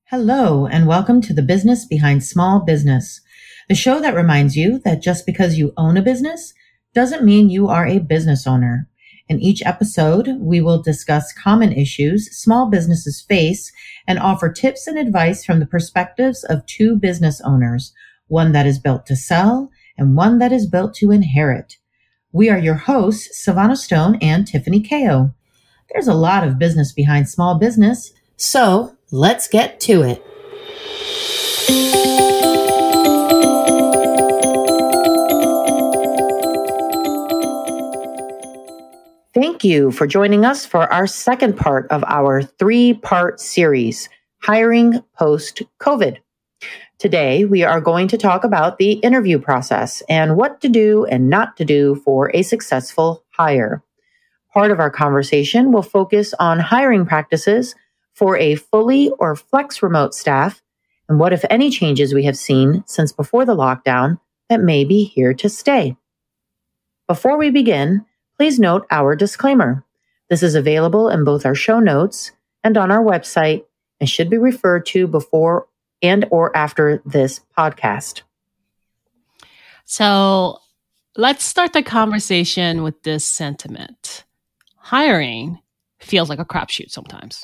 Hello, and welcome to the Business Behind Small Business, the show that reminds you that just because you own a business doesn't mean you are a business owner. In each episode, we will discuss common issues small businesses face and offer tips and advice from the perspectives of two business owners, one that is built to sell and one that is built to inherit. We are your hosts, Savannah Stone and Tiffany Kao. There's a lot of business behind small business, so let's get to it. Thank you for joining us for our second part of our three-part series, Hiring Post-COVID. Today, we are going to talk about the interview process and what to do and not to do for a successful hire. Part of our conversation will focus on hiring practices for a fully or flex remote staff, and what, if any, changes we have seen since before the lockdown that may be here to stay. Before we begin, please note our disclaimer. This is available in both our show notes and on our website and should be referred to before and or after this podcast. So let's start the conversation with this sentiment. Hiring feels like a crapshoot sometimes.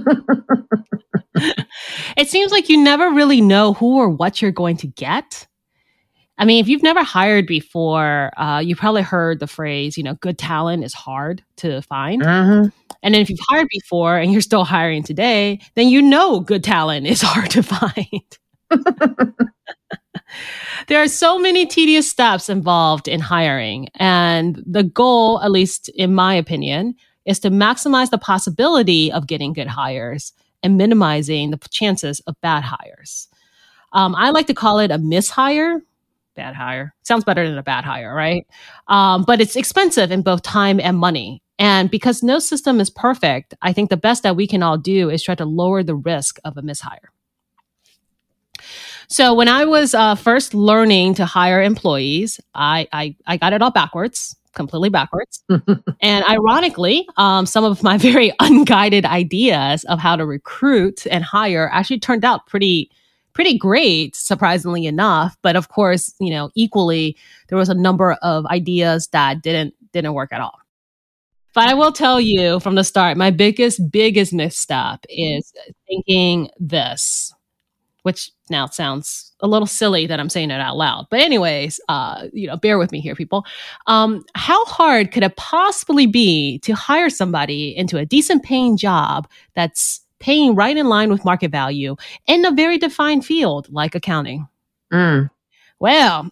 It seems like you never really know who or what you're going to get. I mean, if you've never hired before, you probably heard the phrase, good talent is hard to find. And then if you've hired before and you're still hiring today, then good talent is hard to find. There are so many tedious steps involved in hiring. And the goal, at least in my opinion, is to maximize the possibility of getting good hires and minimizing the chances of bad hires. I like to call it a mishire. Bad hire. Sounds better than a bad hire, right? But it's expensive in both time and money. And because no system is perfect, I think the best that we can all do is try to lower the risk of a mishire. So when I was first learning to hire employees, I got it all backwards. Completely backwards. And ironically, some of my very unguided ideas of how to recruit and hire actually turned out pretty great, surprisingly enough. But of course, equally, there was a number of ideas that didn't work at all. But I will tell you from the start, my biggest misstep is thinking this, which now sounds a little silly that I'm saying it out loud. But anyways, bear with me here, people. How hard could it possibly be to hire somebody into a decent paying job that's paying right in line with market value in a very defined field like accounting? Well,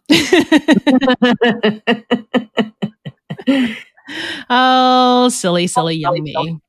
oh, silly young me.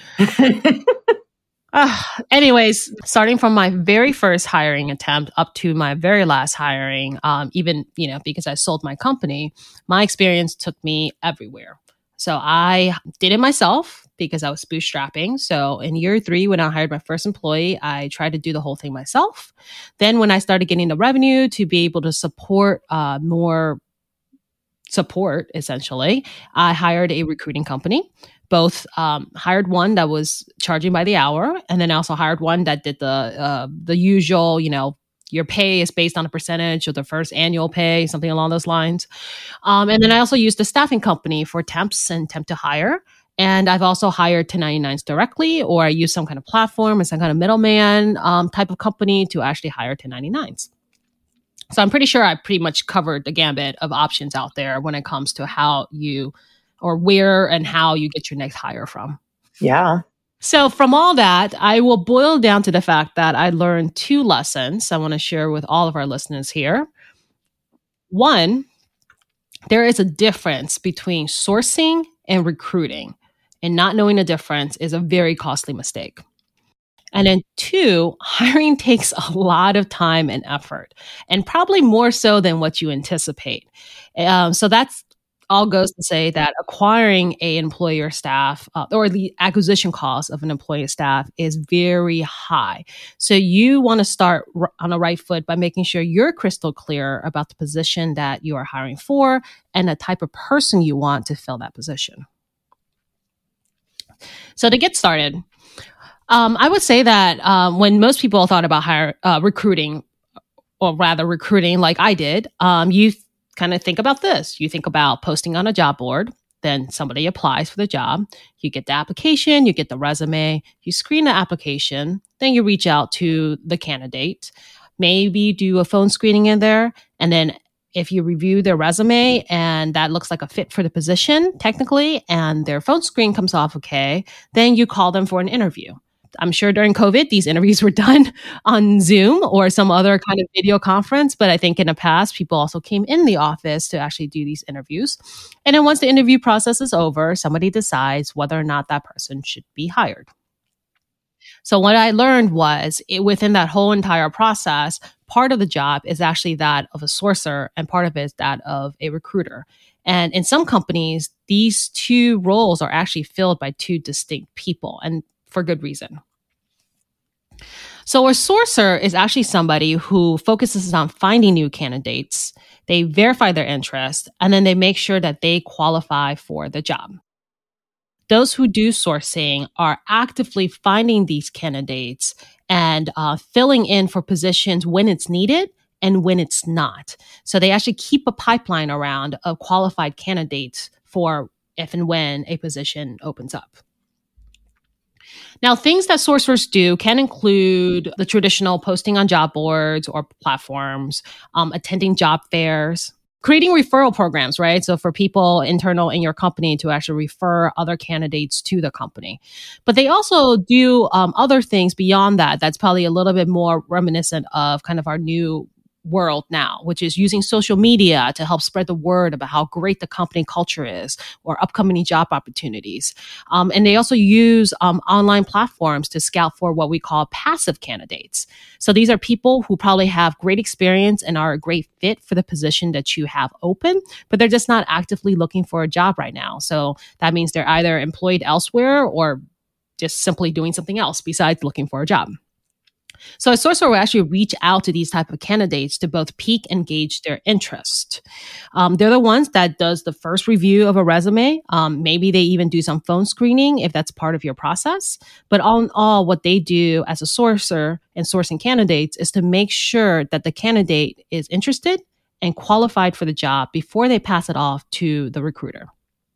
Anyways, starting from my very first hiring attempt up to my very last hiring, even, because I sold my company, my experience took me everywhere. So I did it myself because I was bootstrapping. So in year 3, when I hired my first employee, I tried to do the whole thing myself. Then when I started getting the revenue to be able to support more support, essentially, I hired a recruiting company. Both hired one that was charging by the hour, and then also hired one that did the usual, your pay is based on a percentage of the first annual pay, something along those lines. And then I also used a staffing company for temps and temp to hire. And I've also hired 1099s directly, or I use some kind of platform or some kind of middleman type of company to actually hire 1099s. So I'm pretty sure I pretty much covered the gambit of options out there when it comes to how you or where and how you get your next hire from. Yeah. So from all that, I will boil down to the fact that I learned 2 lessons I want to share with all of our listeners here. One, there is a difference between sourcing and recruiting, and not knowing the difference is a very costly mistake. And then 2, hiring takes a lot of time and effort, and probably more so than what you anticipate. So that's all goes to say that acquiring a employee or staff or the acquisition cost of an employee or staff is very high. So you want to start on the right foot by making sure you're crystal clear about the position that you are hiring for and the type of person you want to fill that position. So to get started, I would say that when most people thought about recruiting, or rather recruiting like I did, you kind of think about this. You think about posting on a job board, then somebody applies for the job. You get the application, you get the resume, you screen the application, then you reach out to the candidate, maybe do a phone screening in there, and then if you review their resume and that looks like a fit for the position technically, and their phone screen comes off okay, then you call them for an interview. I'm sure during COVID, these interviews were done on Zoom or some other kind of video conference. But I think in the past, people also came in the office to actually do these interviews. And then once the interview process is over, somebody decides whether or not that person should be hired. So what I learned was within that whole entire process, part of the job is actually that of a sourcer and part of it is that of a recruiter. And in some companies, these two roles are actually filled by two distinct people, and for good reason. So a sourcer is actually somebody who focuses on finding new candidates. They verify their interest, and then they make sure that they qualify for the job. Those who do sourcing are actively finding these candidates and filling in for positions when it's needed and when it's not. So they actually keep a pipeline around of qualified candidates for if and when a position opens up. Now, things that sourcers do can include the traditional posting on job boards or platforms, attending job fairs, creating referral programs, right? So for people internal in your company to actually refer other candidates to the company. But they also do other things beyond that. That's probably a little bit more reminiscent of kind of our new world now, which is using social media to help spread the word about how great the company culture is or upcoming job opportunities. And they also use online platforms to scout for what we call passive candidates. So these are people who probably have great experience and are a great fit for the position that you have open, but they're just not actively looking for a job right now. So that means they're either employed elsewhere or just simply doing something else besides looking for a job. So a sourcer will actually reach out to these type of candidates to both pique and gauge their interest. They're the ones that does the first review of a resume. Maybe they even do some phone screening if that's part of your process. But all in all, what they do as a sourcer and sourcing candidates is to make sure that the candidate is interested and qualified for the job before they pass it off to the recruiter.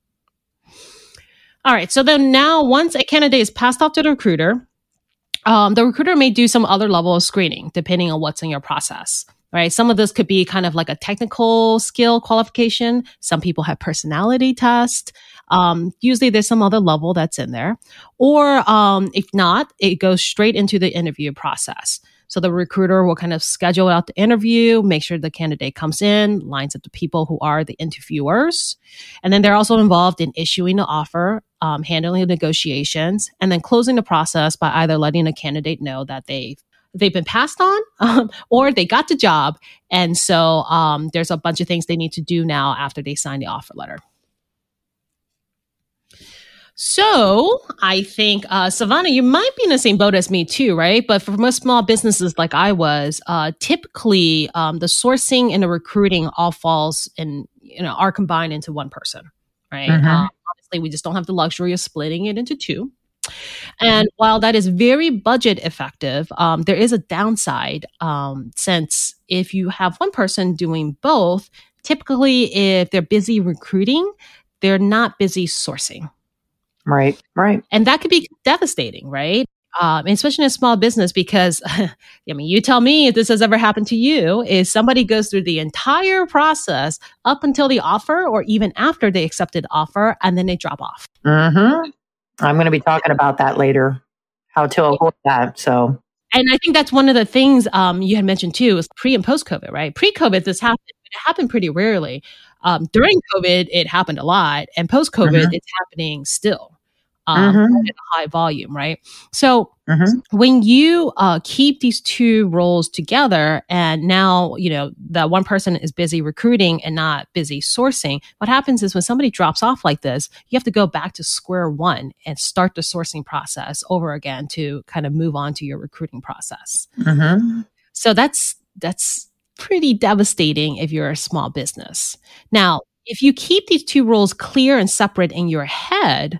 All right. So then now once a candidate is passed off to the recruiter may do some other level of screening depending on what's in your process, right? Some of this could be kind of like a technical skill qualification. Some people have personality tests. Usually there's some other level that's in there. Or if not, it goes straight into the interview process. So the recruiter will kind of schedule out the interview, make sure the candidate comes in, lines up the people who are the interviewers. And then they're also involved in issuing the offer, handling the negotiations, and then closing the process by either letting a candidate know that they've been passed on or they got the job. And so there's a bunch of things they need to do now after they sign the offer letter. So I think, Savannah, you might be in the same boat as me too, right? But for most small businesses like I was, typically the sourcing and the recruiting all falls in, are combined into one person, right? Mm-hmm. Obviously, we just don't have the luxury of splitting it into two. And while that is very budget effective, there is a downside since if you have one person doing both, typically if they're busy recruiting, they're not busy sourcing. Right. And that could be devastating, right? Especially in a small business, because, you tell me if this has ever happened to you, is somebody goes through the entire process up until the offer or even after they accepted offer, and then they drop off. Mm-hmm. I'm going to be talking about that later, how to avoid that. So, and I think that's one of the things you had mentioned too, is pre and post COVID, right? Pre-COVID, this happened, but it happened pretty rarely. During COVID, it happened a lot, and post-COVID, it's happening still. At a high volume, right? So when you keep these two roles together and now, that one person is busy recruiting and not busy sourcing, what happens is when somebody drops off like this, you have to go back to square one and start the sourcing process over again to kind of move on to your recruiting process. So that's pretty devastating if you're a small business. Now, if you keep these two roles clear and separate in your head,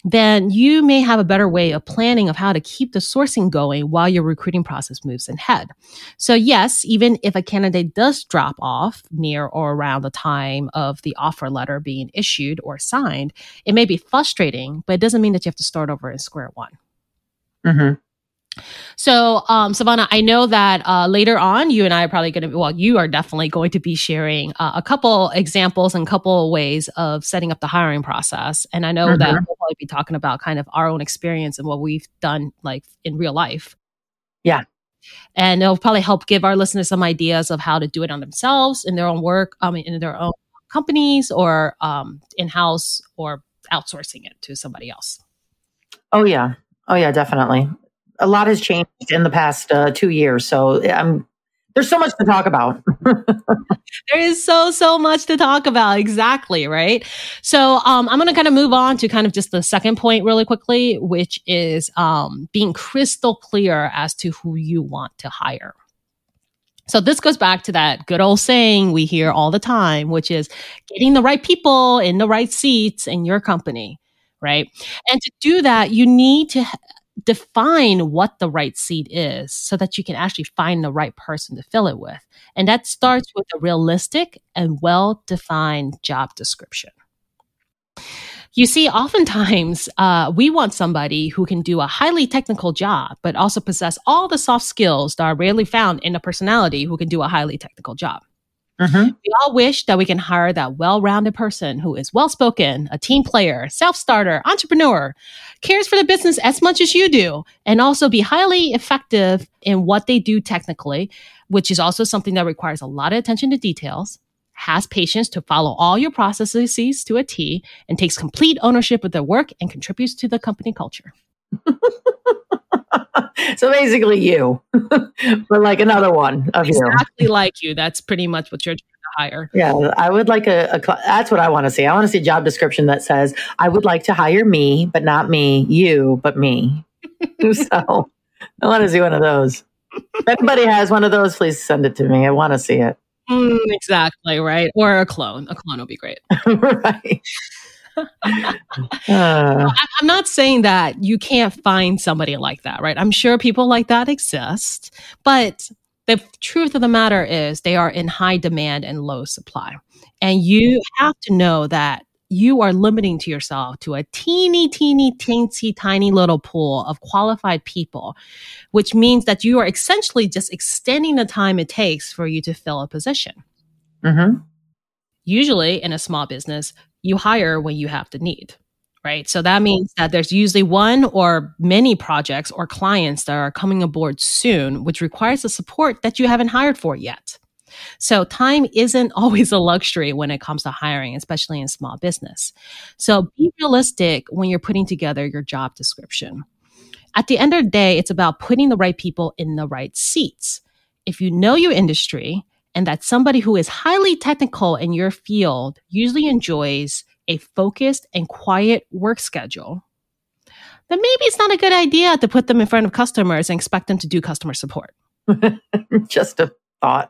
then you may have a better way of planning of how to keep the sourcing going while your recruiting process moves ahead. So yes, even if a candidate does drop off near or around the time of the offer letter being issued or signed, it may be frustrating, but it doesn't mean that you have to start over in square one. Mm-hmm. So, Savannah, I know that later on, you and I are probably going to, well, you are definitely going to be sharing a couple examples and a couple of ways of setting up the hiring process. And I know that we'll probably be talking about kind of our own experience and what we've done like in real life. Yeah. And it'll probably help give our listeners some ideas of how to do it on themselves in their own work, in their own companies or in-house or outsourcing it to somebody else. Oh, yeah. Oh, yeah, definitely. A lot has changed in the past 2 years. So there's so much to talk about. There is so much to talk about. Exactly. Right. So I'm going to kind of move on to kind of just the second point really quickly, which is being crystal clear as to who you want to hire. So this goes back to that good old saying we hear all the time, which is getting the right people in the right seats in your company. Right. And to do that, you need to define what the right seat is so that you can actually find the right person to fill it with. And that starts with a realistic and well-defined job description. You see, oftentimes we want somebody who can do a highly technical job, but also possess all the soft skills that are rarely found in a personality who can do a highly technical job. Mm-hmm. We all wish that we can hire that well-rounded person who is well-spoken, a team player, self-starter, entrepreneur, cares for the business as much as you do, and also be highly effective in what they do technically, which is also something that requires a lot of attention to details, has patience to follow all your processes to a T, and takes complete ownership of their work and contributes to the company culture. So basically you, but like another one of you. Exactly like you. That's pretty much what you're trying to hire. Yeah, I would like that's what I want to see. I want to see a job description that says, I would like to hire me, but not me, you, but me. So I want to see one of those. If anybody has one of those, please send it to me. I want to see it. Exactly, right? Or a clone. A clone would be great. Right. I'm not saying that you can't find somebody like that, right? I'm sure people like that exist, but the truth of the matter is they are in high demand and low supply. And you have to know that you are limiting to yourself to a teeny tiny little pool of qualified people, which means that you are essentially just extending the time it takes for you to fill a position. Mm-hmm. Usually in a small business, you hire when you have the need, right? So that means that there's usually one or many projects or clients that are coming aboard soon, which requires the support that you haven't hired for yet. So time isn't always a luxury when it comes to hiring, especially in small business. So be realistic when you're putting together your job description. At the end of the day, it's about putting the right people in the right seats. If you know your industry, and that somebody who is highly technical in your field usually enjoys a focused and quiet work schedule, then maybe it's not a good idea to put them in front of customers and expect them to do customer support. Just a thought.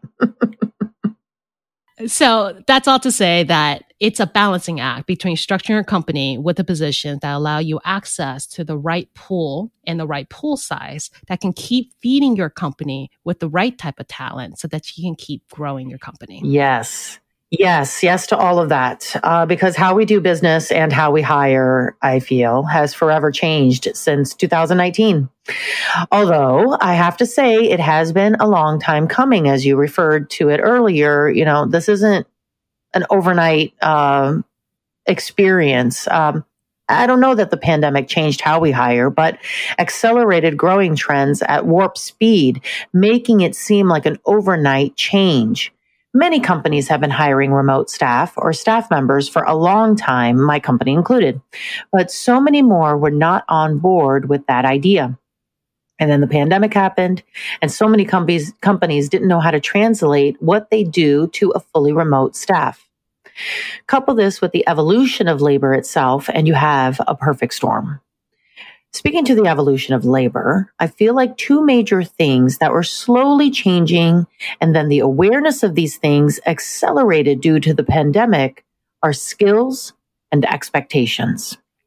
So that's all to say that it's a balancing act between structuring your company with the positions that allow you access to the right pool and the right pool size that can keep feeding your company with the right type of talent so that you can keep growing your company. Yes. Yes to all of that. Because how we do business and how we hire, I feel, has forever changed since 2019. Although I have to say it has been a long time coming, as you referred to it earlier. You know, this isn't an overnight experience. I don't know that the pandemic changed how we hire, but accelerated growing trends at warp speed, making it seem like an overnight change. Many companies have been hiring remote staff or staff members for a long time, my company included, but so many more were not on board with that idea. And then the pandemic happened, and so many companies didn't know how to translate what they do to a fully remote staff. Couple this with the evolution of labor itself, and you have a perfect storm. Speaking to the evolution of labor, I feel like two major things that were slowly changing, and then the awareness of these things accelerated due to the pandemic, are skills and expectations.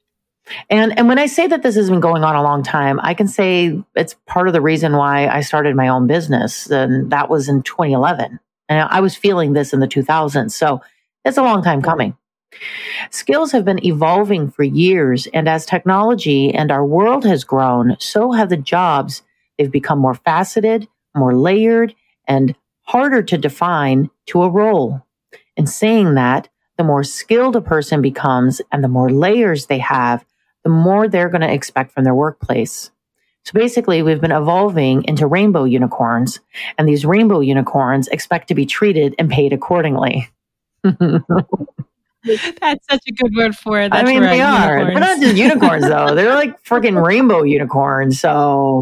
And when I say that this has been going on a long time, I can say it's part of the reason why I started my own business. And that was in 2011. And I was feeling this in the 2000s. So it's a long time coming. Skills have been evolving for years. And as technology and our world has grown, so have the jobs. They've become more faceted, more layered, and harder to define to a role. In saying that, the more skilled a person becomes and the more layers they have, the more they're going to expect from their workplace. So basically, we've been evolving into rainbow unicorns, and these rainbow unicorns expect to be treated and paid accordingly. That's such a good word for it. That's they are. Unicorns. They're not just unicorns, though. They're like freaking rainbow unicorns. So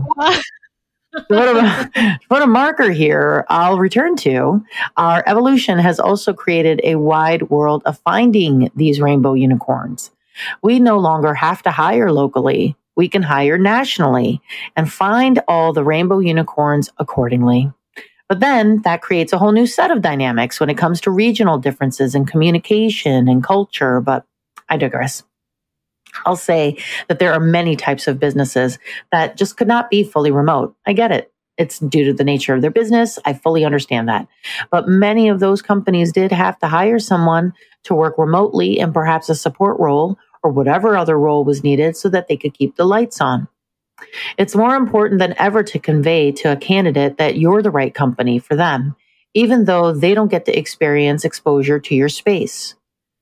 to put a marker here, I'll return to. Our evolution has also created a wide world of finding these rainbow unicorns. We no longer have to hire locally. We can hire nationally and find all the rainbow unicorns accordingly. But then that creates a whole new set of dynamics when it comes to regional differences in communication and culture. But I digress. I'll say that there are many types of businesses that just could not be fully remote. I get it. It's due to the nature of their business. I fully understand that. But many of those companies did have to hire someone to work remotely in perhaps a support role or whatever other role was needed so that they could keep the lights on. It's more important than ever to convey to a candidate that you're the right company for them, even though they don't get to experience exposure to your space.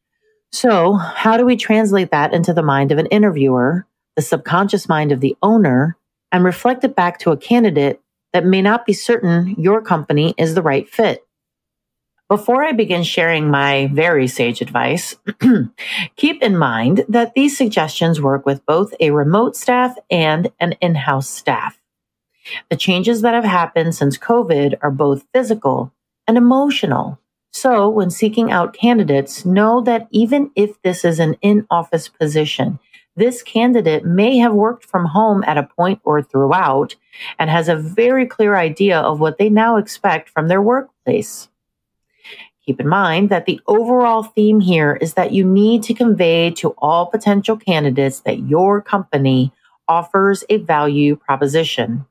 So, how do we translate that into the mind of an interviewer, the subconscious mind of the owner, and reflect it back to a candidate that may not be certain your company is the right fit? Before I begin sharing my very sage advice, keep in mind that these suggestions work with both a remote staff and an in-house staff. The changes that have happened since COVID are both physical and emotional. So when seeking out candidates, know that even if this is an in-office position, this candidate may have worked from home at a point or throughout and has a very clear idea of what they now expect from their workplace. Keep in mind that the overall theme here is that you need to convey to all potential candidates that your company offers a value proposition.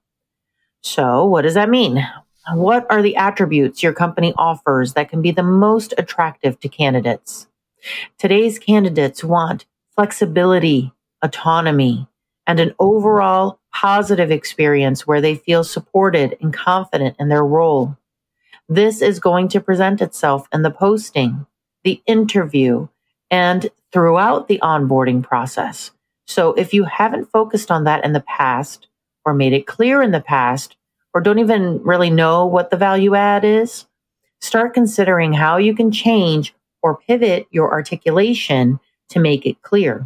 So what does that mean? What are the attributes your company offers that can be the most attractive to candidates? Today's candidates want flexibility, autonomy, and an overall positive experience where they feel supported and confident in their role. This is going to present itself in the posting, the interview, and throughout the onboarding process. So if you haven't focused on that in the past or made it clear in the past, or don't even really know what the value add is, start considering how you can change or pivot your articulation to make it clear.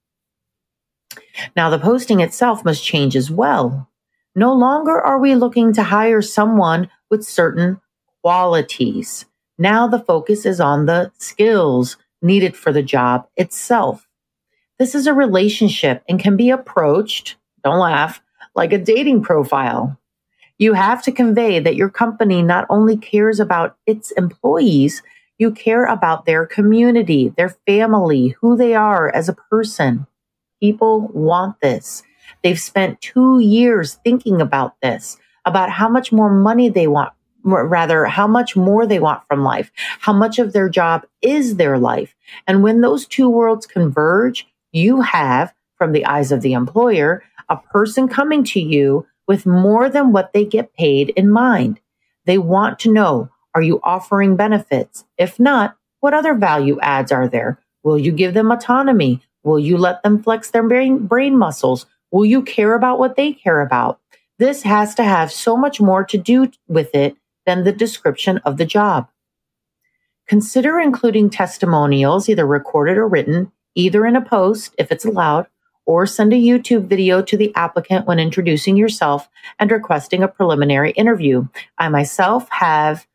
Now, the posting itself must change as well. No longer are we looking to hire someone with certain qualities. Now the focus is on the skills needed for the job itself. This is a relationship and can be approached, don't laugh, like a dating profile. You have to convey that your company not only cares about its employees, you care about their community, their family, who they are as a person. People want this. They've spent 2 years thinking about this, about how much more money they want, rather, how much more they want from life, how much of their job is their life. And when those two worlds converge, you have, from the eyes of the employer, a person coming to you with more than what they get paid in mind. They want to know, are you offering benefits? If not, what other value adds are there? Will you give them autonomy? Will you let them flex their brain muscles? Will you care about what they care about? This has to have so much more to do with it than the description of the job. Consider including testimonials, either recorded or written, either in a post, if it's allowed, or send a YouTube video to the applicant when introducing yourself and requesting a preliminary interview. I myself have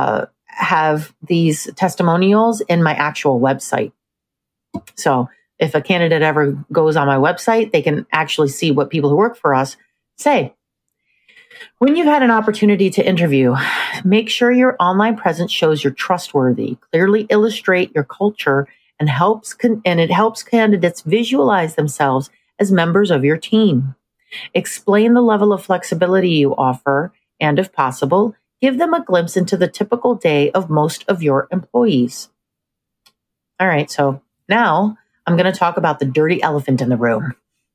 these testimonials in my actual website. So if a candidate ever goes on my website, they can actually see what people who work for us say. When you've had an opportunity to interview, make sure your online presence shows you're trustworthy. Clearly illustrate your culture and it helps candidates visualize themselves as members of your team. Explain the level of flexibility you offer, and if possible, give them a glimpse into the typical day of most of your employees. All right, so now I'm going to talk about the dirty elephant in the room.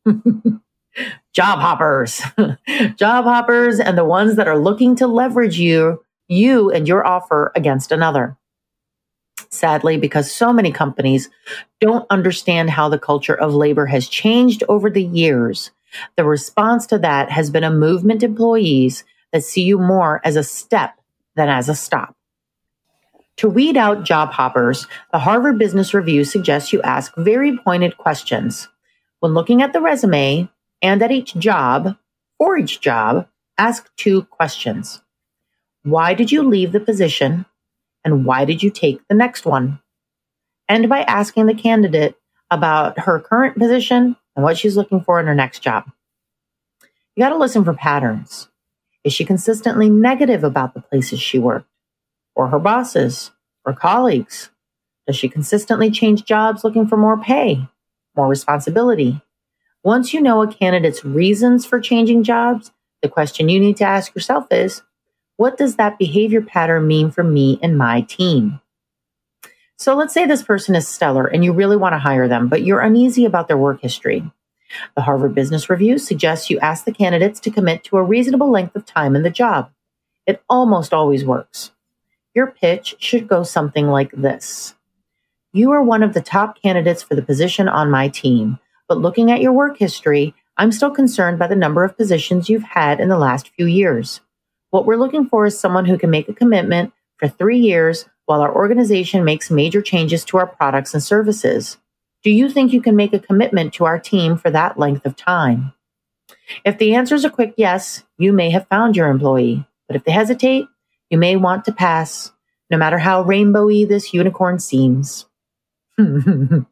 Job hoppers. Job hoppers and the ones that are looking to leverage you and your offer against another. Sadly, because so many companies don't understand how the culture of labor has changed over the years, the response to that has been a movement employees that see you more as a step than as a stop. To weed out job hoppers, the Harvard Business Review suggests you ask very pointed questions. When looking at the resume and at each job, for each job, ask 2 questions. Why did you leave the position? And why did you take the next one? End by asking the candidate about her current position and what she's looking for in her next job. You got to listen for patterns. Is she consistently negative about the places she worked, or her bosses, or colleagues? Does she consistently change jobs looking for more pay, more responsibility? Once you know a candidate's reasons for changing jobs, the question you need to ask yourself is, what does that behavior pattern mean for me and my team? So let's say this person is stellar and you really want to hire them, but you're uneasy about their work history. The Harvard Business Review suggests you ask the candidates to commit to a reasonable length of time in the job. It almost always works. Your pitch should go something like this. You are one of the top candidates for the position on my team, but looking at your work history, I'm still concerned by the number of positions you've had in the last few years. What we're looking for is someone who can make a commitment for 3 years while our organization makes major changes to our products and services. Do you think you can make a commitment to our team for that length of time? If the answer is a quick yes, you may have found your employee. But if they hesitate, you may want to pass, no matter how rainbowy this unicorn seems. No.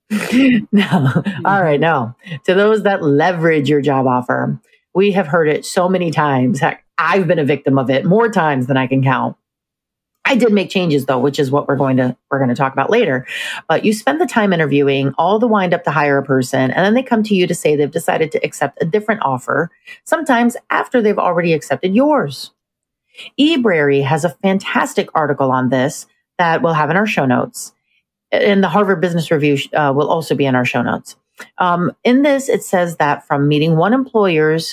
All right, no. To those that leverage your job offer, we have heard it so many times. Heck, I've been a victim of it more times than I can count. I did make changes though, which is what we're going to talk about later. But you spend the time interviewing, all the wind up to hire a person, and then they come to you to say they've decided to accept a different offer, sometimes after they've already accepted yours. eBrary has a fantastic article on this that we'll have in our show notes. And the Harvard Business Review will also be in our show notes. In this, it says that from meeting one employers,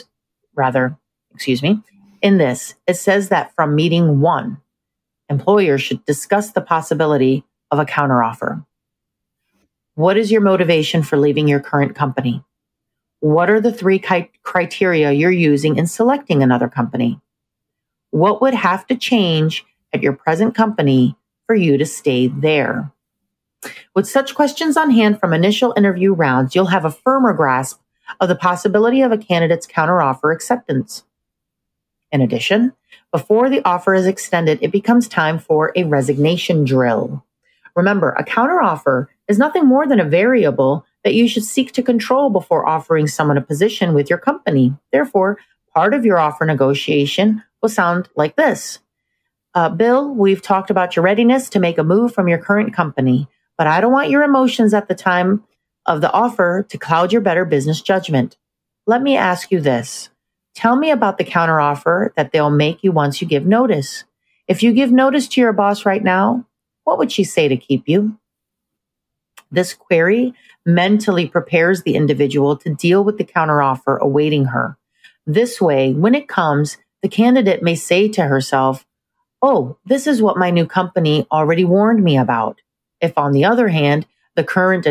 it says that from meeting one, employers should discuss the possibility of a counteroffer. What is your motivation for leaving your current company? What are the 3 criteria you're using in selecting another company? What would have to change at your present company for you to stay there? With such questions on hand from initial interview rounds, you'll have a firmer grasp of the possibility of a candidate's counteroffer acceptance. In addition, before the offer is extended, it becomes time for a resignation drill. Remember, a counteroffer is nothing more than a variable that you should seek to control before offering someone a position with your company. Therefore, part of your offer negotiation will sound like this. Bill, we've talked about your readiness to make a move from your current company, but I don't want your emotions at the time of the offer to cloud your better business judgment. Let me ask you this. Tell me about the counteroffer that they'll make you once you give notice. If you give notice to your boss right now, what would she say to keep you? This query mentally prepares the individual to deal with the counteroffer awaiting her. This way, when it comes, the candidate may say to herself, oh, this is what my new company already warned me about. If on the other hand, the current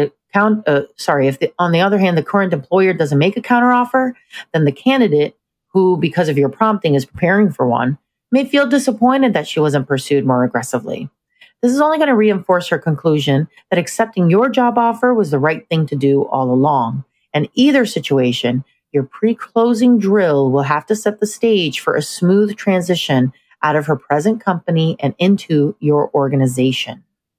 employer doesn't make a counteroffer, then the candidate, who because of your prompting is preparing for one, may feel disappointed that she wasn't pursued more aggressively. This is only going to reinforce her conclusion that accepting your job offer was the right thing to do all along. In either situation, your pre-closing drill will have to set the stage for a smooth transition out of her present company and into your organization.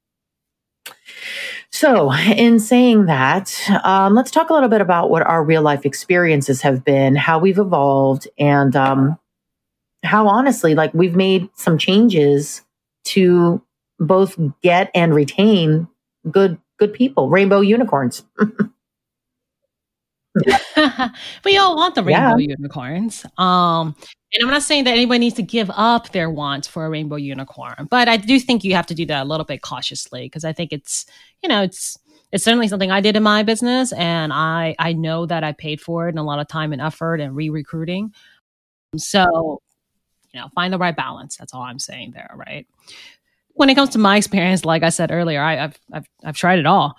So in saying that, let's talk a little bit about what our real life experiences have been, how we've evolved, and how honestly, we've made some changes to both get and retain good good people, rainbow unicorns. We all want the rainbow unicorns. And I'm not saying that anybody needs to give up their want for a rainbow unicorn, but I do think you have to do that a little bit cautiously, because I think it's certainly something I did in my business, and I know that I paid for it and a lot of time and effort and re-recruiting. So, find the right balance. That's all I'm saying there, right? When it comes to my experience, like I said earlier, I've tried it all.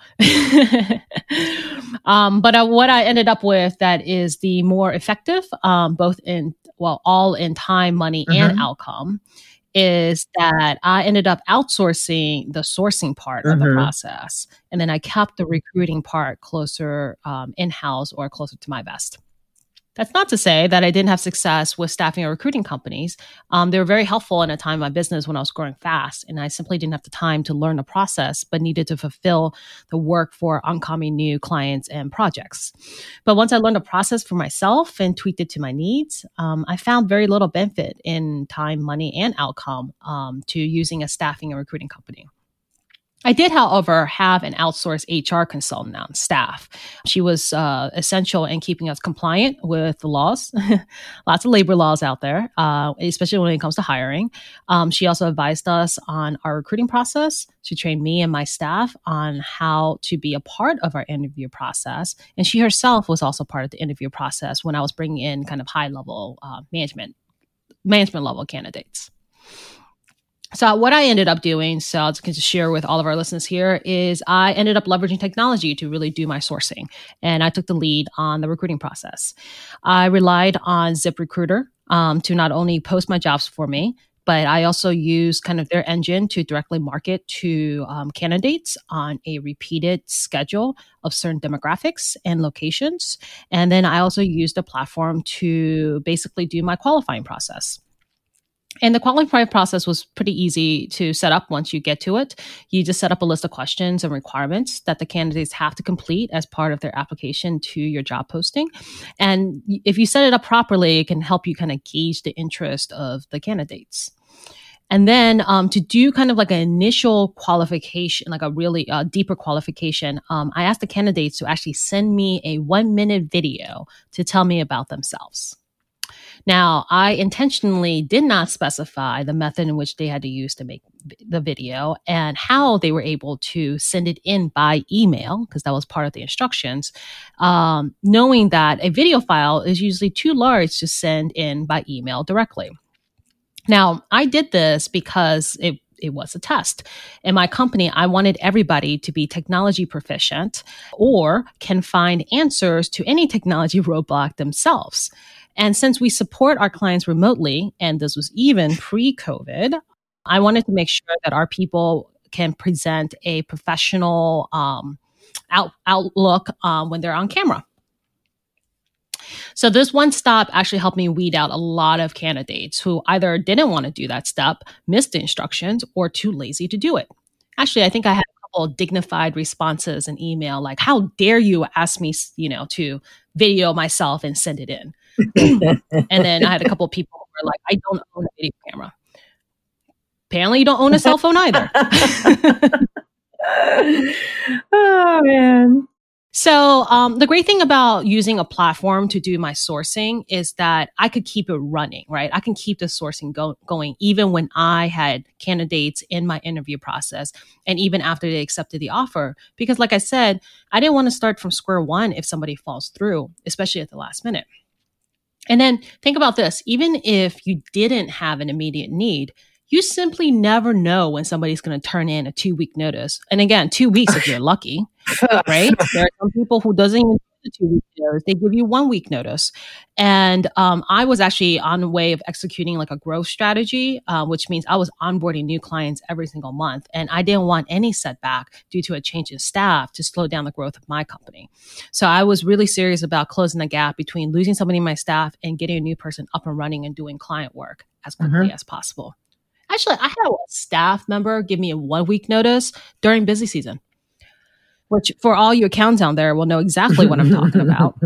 But what I ended up with that is the more effective, both in all in time, money, and outcome, is that I ended up outsourcing the sourcing part of the process, and then I kept the recruiting part closer in-house or closer to my vest. That's not to say that I didn't have success with staffing or recruiting companies. They were very helpful in a time in my business when I was growing fast, and I simply didn't have the time to learn the process, but needed to fulfill the work for oncoming new clients and projects. But once I learned the process for myself and tweaked it to my needs, I found very little benefit in time, money, and outcome to using a staffing and recruiting company. I did, however, have an outsourced HR consultant on staff. She was essential in keeping us compliant with the laws, lots of labor laws out there, especially when it comes to hiring. She also advised us on our recruiting process. She trained me and my staff on how to be a part of our interview process. And she herself was also part of the interview process when I was bringing in kind of high-level management level candidates. So what I ended up doing, so I'll just share with all of our listeners here, is I ended up leveraging technology to really do my sourcing. And I took the lead on the recruiting process. I relied on ZipRecruiter to not only post my jobs for me, but I also used kind of their engine to directly market to candidates on a repeated schedule of certain demographics and locations. And then I also used the platform to basically do my qualifying process. And the qualifying process was pretty easy to set up once you get to it. You just set up a list of questions and requirements that the candidates have to complete as part of their application to your job posting. And if you set it up properly, it can help you kind of gauge the interest of the candidates. And then to do kind of like an initial qualification, like a really deeper qualification, I asked the candidates to actually send me a 1-minute video to tell me about themselves. Now, I intentionally did not specify the method in which they had to use to make the video and how they were able to send it in by email, because that was part of the instructions, knowing that a video file is usually too large to send in by email directly. Now, I did this because it was a test. In my company, I wanted everybody to be technology proficient or can find answers to any technology roadblock themselves. And since we support our clients remotely, and this was even pre-COVID, I wanted to make sure that our people can present a professional outlook when they're on camera. So this one stop actually helped me weed out a lot of candidates who either didn't want to do that step, missed the instructions, or too lazy to do it. Actually, I think I had a couple of dignified responses in email, like, how dare you ask me, to video myself and send it in. And then I had a couple of people who were like, I don't own a video camera. Apparently you don't own a cell phone either. Oh, man. So the great thing about using a platform to do my sourcing is that I could keep it running, right? I can keep the sourcing going even when I had candidates in my interview process and even after they accepted the offer. Because like I said, I didn't want to start from square one if somebody falls through, especially at the last minute. And then think about this. Even if you didn't have an immediate need, you simply never know when somebody's going to turn in a 2-week notice. And again, 2 weeks if you're lucky, right? There are some people who doesn't even do the 2-week notice. They give you 1-week notice. And I was actually on the way of executing like a growth strategy, which means I was onboarding new clients every single month. And I didn't want any setback due to a change in staff to slow down the growth of my company. So I was really serious about closing the gap between losing somebody in my staff and getting a new person up and running and doing client work as quickly as possible. Actually, I had a staff member give me a 1-week notice during busy season, which for all you accountants out there will know exactly what I'm talking about.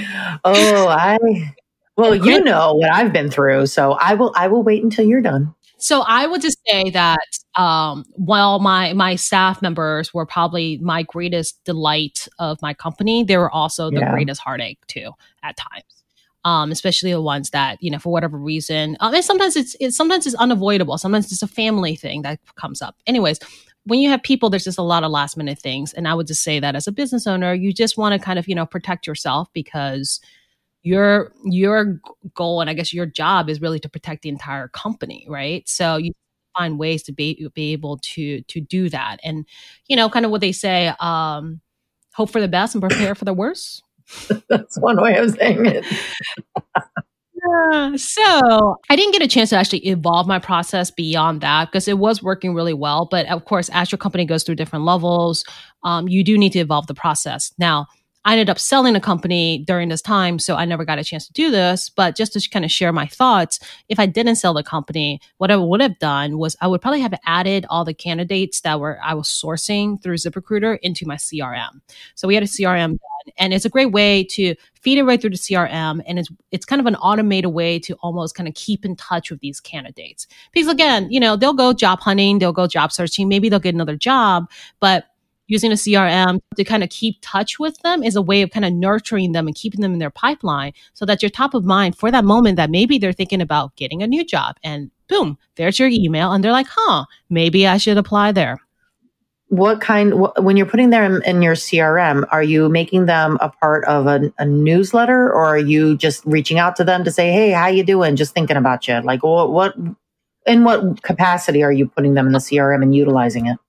Well, you know what I've been through, so I will wait until you're done. So I would just say that while my staff members were probably my greatest delight of my company, they were also the greatest heartache too at times. Especially the ones that, for whatever reason, and sometimes it's unavoidable. Sometimes it's a family thing that comes up. Anyways, when you have people, there's just a lot of last minute things. And I would just say that as a business owner, you just want to kind of, protect yourself, because your goal, and I guess your job, is really to protect the entire company, right? So you find ways to be able to do that. And, kind of what they say, hope for the best and prepare for the worst. That's one way of saying it. Yeah. So I didn't get a chance to actually evolve my process beyond that, because it was working really well. But of course, as your company goes through different levels, you do need to evolve the process. Now, I ended up selling a company during this time, so I never got a chance to do this. But just to kind of share my thoughts, if I didn't sell the company, what I would have done was I would probably have added all the candidates that I was sourcing through ZipRecruiter into my CRM. So we had a CRM done, and it's a great way to feed it right through the CRM. And it's kind of an automated way to almost kind of keep in touch with these candidates. Because again, they'll go job hunting, they'll go job searching, maybe they'll get another job, but using a CRM to kind of keep touch with them is a way of kind of nurturing them and keeping them in their pipeline, so that you're top of mind for that moment that maybe they're thinking about getting a new job, and boom, there's your email. And they're like, maybe I should apply there. When you're putting them in your CRM, are you making them a part of a newsletter, or are you just reaching out to them to say, hey, how you doing? Just thinking about you. Like in what capacity are you putting them in the CRM and utilizing it?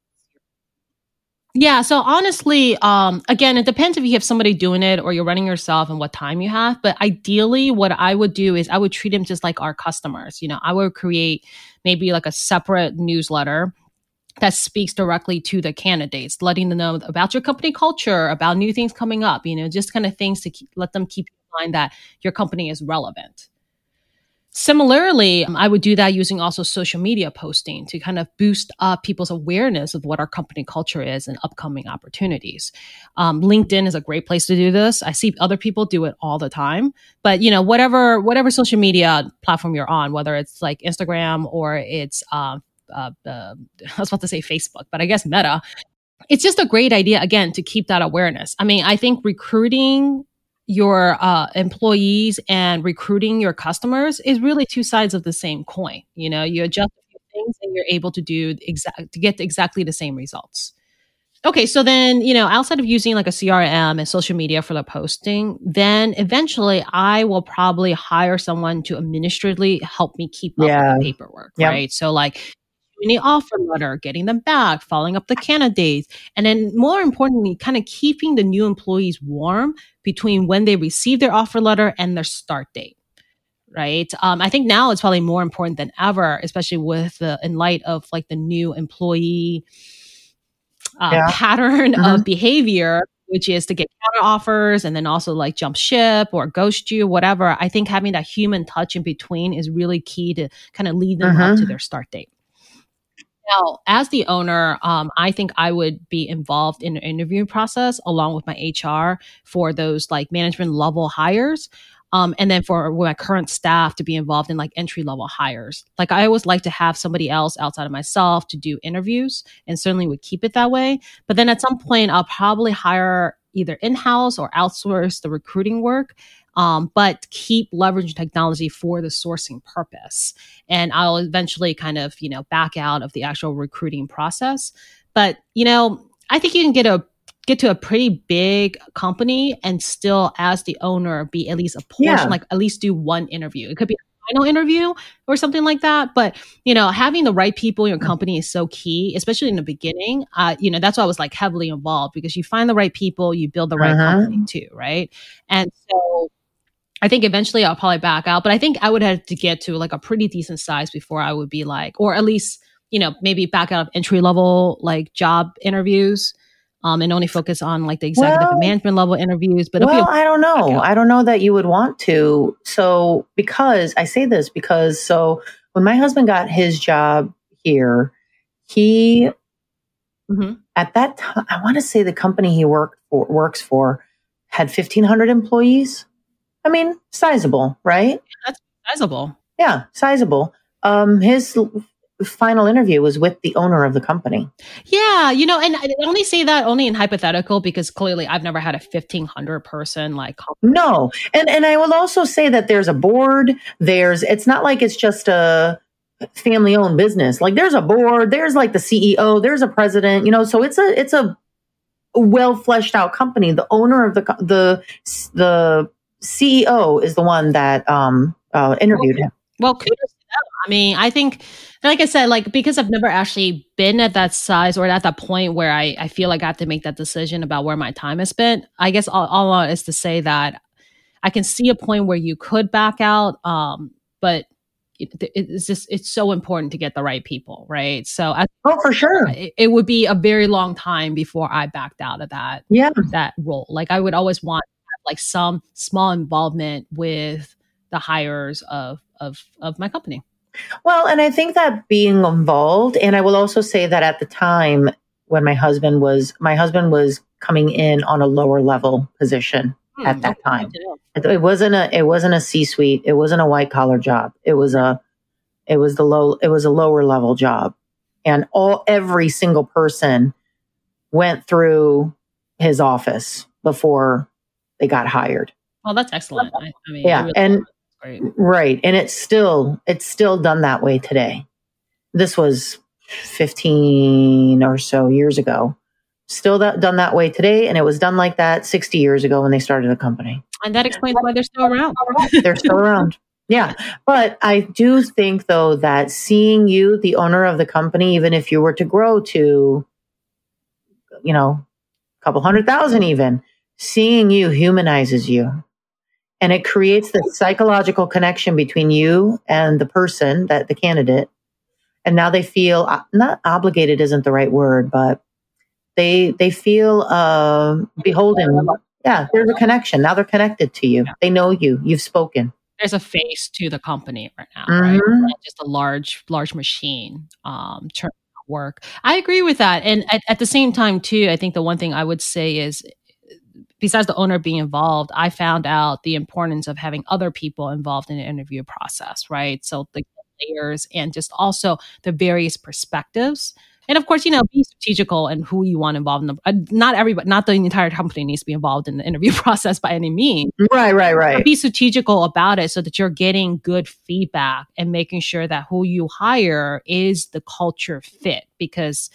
Yeah. So honestly, again, it depends if you have somebody doing it or you're running yourself and what time you have. But ideally, what I would do is I would treat them just like our customers. I would create maybe like a separate newsletter that speaks directly to the candidates, letting them know about your company culture, about new things coming up, just kind of things to let them keep in mind that your company is relevant. Similarly, I would do that using also social media posting to kind of boost up people's awareness of what our company culture is and upcoming opportunities. LinkedIn is a great place to do this. I see other people do it all the time, but whatever social media platform you're on, whether it's like Instagram or it's I was about to say Facebook, but I guess Meta, it's just a great idea, again, to keep that awareness. I mean, I think recruiting your employees and recruiting your customers is really two sides of the same coin. You adjust a few things and you're able to get exactly the same results. Okay, so then, outside of using like a CRM and social media for the posting, then eventually I will probably hire someone to administratively help me keep up with the paperwork, right? So like the offer letter, getting them back, following up the candidates, and then more importantly, kind of keeping the new employees warm between when they receive their offer letter and their start date, right? I think now it's probably more important than ever, especially in light of like the new employee pattern of behavior, which is to get counter offers and then also like jump ship or ghost you, whatever. I think having that human touch in between is really key to kind of lead them up to their start date. Now, as the owner, I think I would be involved in the interview process along with my HR for those like management level hires. And then for my current staff to be involved in like entry level hires. Like I always like to have somebody else outside of myself to do interviews, and certainly would keep it that way. But then at some point, I'll probably hire either in-house or outsource the recruiting work. But keep leveraging technology for the sourcing purpose. And I'll eventually kind of, back out of the actual recruiting process. But, I think you can get to a pretty big company and still, as the owner, be at least a portion, like at least do one interview. It could be a final interview or something like that. But, having the right people in your company is so key, especially in the beginning. That's why I was like heavily involved, because you find the right people, you build the right company too, right? And so I think eventually I'll probably back out, but I think I would have to get to like a pretty decent size before I would be like, or at least, maybe back out of entry level, like job interviews, and only focus on like the executive and management level interviews. But I don't know. I don't know that you would want to. So I say this because when my husband got his job here, he, at that time, I want to say the company he works for had 1,500 employees. I mean, sizable, right? That's sizable. Yeah, sizable. His final interview was with the owner of the company. Yeah, and I only say that only in hypothetical because clearly I've never had a 1,500 person like. No, and I will also say that there's a board. It's not like it's just a family owned business. Like there's a board. There's like the CEO. There's a president. So it's a well fleshed out company. The owner of the CEO is the one that interviewed him. Well, kudos to them. I mean, I think, like I said, like because I've never actually been at that size or at that point where I feel like I have to make that decision about where my time is spent. I guess all is to say that I can see a point where you could back out, but it's so important to get the right people, right? So, for sure, it would be a very long time before I backed out of that role. Like I would always want to have like some small involvement with the hires of my company. Well, and I think that being involved, and I will also say that at the time when my husband was coming in on a lower level position at that time. It wasn't a C-suite. It wasn't a white collar job. It was a lower level job. And every single person went through his office before they got hired. Well, that's excellent. I mean, yeah. Really, and right. And it's still done that way today. This was 15 or so years ago. Still done that way today. And it was done like that 60 years ago when they started the company. And that explains why they're still around. They're still around. Yeah. But I do think, though, that seeing you, the owner of the company, even if you were to grow to, a couple 100,000 even, seeing you humanizes you. And it creates the psychological connection between you and the person, the candidate. And now they feel, not obligated isn't the right word, but they feel beholden. Yeah, there's a connection. Now they're connected to you. Yeah. They know you. You've spoken. There's a face to the company right now, right? It's not just a large machine churning out work. I agree with that. And at the same time, too, I think the one thing I would say is, besides the owner being involved, I found out the importance of having other people involved in the interview process, right? So the layers and just also the various perspectives. And of course, be strategical in who you want involved in not everybody, not the entire company needs to be involved in the interview process by any means. Right. But be strategical about it so that you're getting good feedback and making sure that who you hire is the culture fit. Because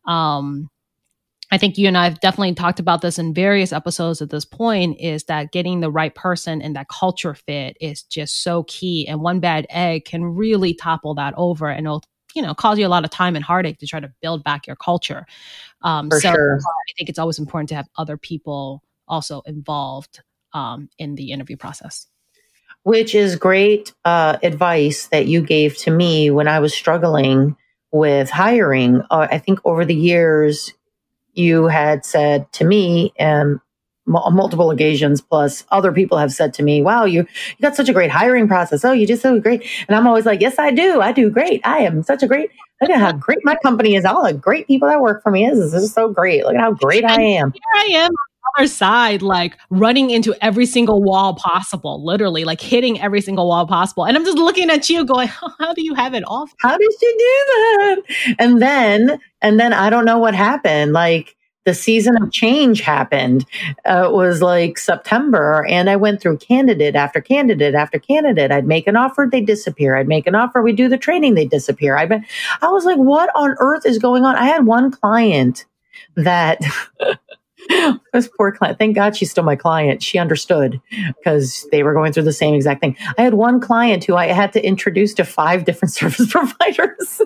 I think you and I have definitely talked about this in various episodes at this point, is that getting the right person and that culture fit is just so key. And one bad egg can really topple that over, and it'll cause you a lot of time and heartache to try to build back your culture. Sure. I think it's always important to have other people also involved in the interview process. Which is great advice that you gave to me when I was struggling with hiring. I think over the years, you had said to me, and multiple occasions, plus other people have said to me, wow, you got such a great hiring process. Oh, you just so great. And I'm always like, yes, I do. I do great. I am such a great, look at how great my company is. All the great people that work for me is. This is so great. Look at how great I am. Here I am on the other side, like running into every single wall possible, literally like hitting every single wall possible. And I'm just looking at you going, how do you have it all? How did you do that? And then I don't know what happened. Like, the season of change happened. It was like September, and I went through candidate after candidate after candidate. I'd make an offer, they'd disappear. I'd make an offer, we do the training, they'd disappear. I was like, what on earth is going on? I had one client that, this poor client, thank God she's still my client. She understood because they were going through the same exact thing. I had one client who I had to introduce to 5 different service providers.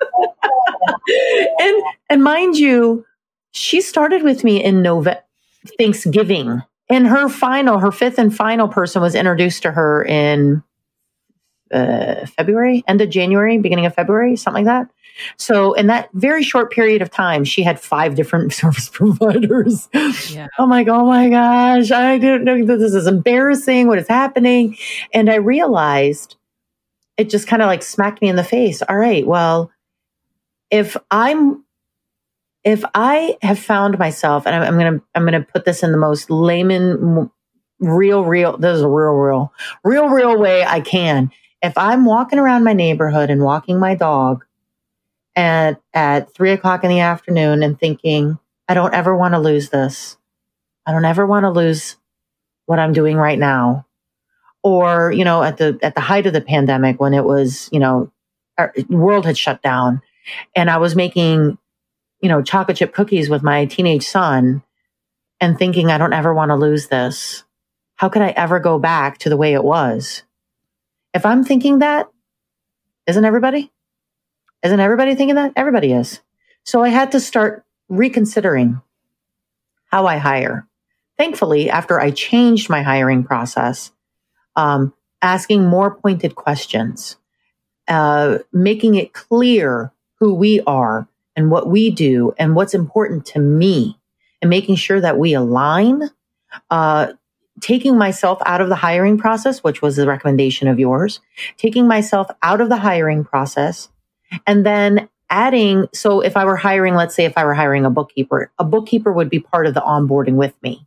and mind you, she started with me in Thanksgiving, and her 5th and final person was introduced to her in February, end of January, beginning of February, something like that. So in that very short period of time, she had 5 different service providers. Yeah. I'm like, oh my gosh, I didn't know that this is embarrassing. What is happening? And I realized it just kind of like smacked me in the face. All right, well, if I have found myself, and I'm gonna put this in the most layman, real, this is a real way I can. If I'm walking around my neighborhood and walking my dog at 3:00 in the afternoon and thinking, I don't ever want to lose this. I don't ever want to lose what I'm doing right now. Or, at the height of the pandemic when it was, our world had shut down and I was making, chocolate chip cookies with my teenage son and thinking, I don't ever want to lose this. How could I ever go back to the way it was? If I'm thinking that, isn't everybody? Isn't everybody thinking that? Everybody is. So I had to start reconsidering how I hire. Thankfully, after I changed my hiring process, asking more pointed questions, making it clear who we are and what we do and what's important to me, and making sure that we align, taking myself out of the hiring process, which was the recommendation of yours, taking myself out of the hiring process, and then adding, so if I were hiring, let's say if I were hiring a bookkeeper would be part of the onboarding with me.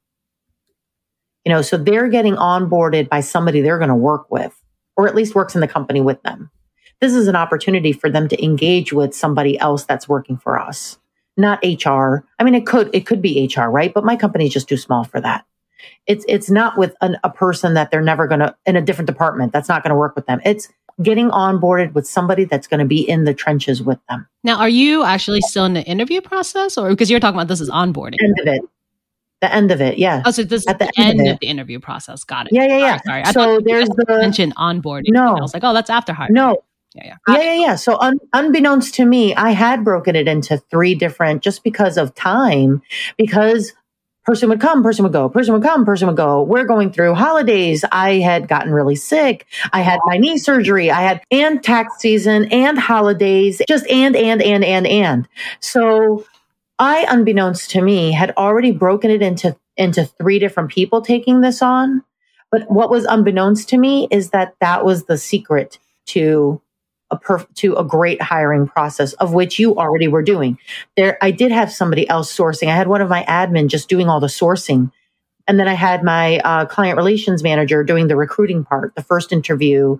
So they're getting onboarded by somebody they're going to work with, or at least works in the company with them. This is an opportunity for them to engage with somebody else that's working for us, not HR. I mean, it could be HR, right? But my company is just too small for that. It's not with a person that they're never going to, in a different department, that's not going to work with them. It's getting onboarded with somebody that's going to be in the trenches with them. Now, are you actually still in the interview process, or because you're talking about this is onboarding? The end of it, yeah. Oh, so this is at the end of the interview process. Got it. Yeah. Sorry. So there's mentioned onboarding. No. I was like, oh, that's after hiring. No. Yeah. So unbeknownst to me, I had broken it into 3 different, just because of time, because person would come, person would go, person would come, person would go. We're going through holidays. I had gotten really sick. I had my knee surgery. I had and tax season and holidays, just and. So I, unbeknownst to me, had already broken it into 3 different people taking this on. But what was unbeknownst to me is that was the secret to a great hiring process, of which you already were doing. I did have somebody else sourcing. I had one of my admin just doing all the sourcing. And then I had my client relations manager doing the recruiting part, the first interview,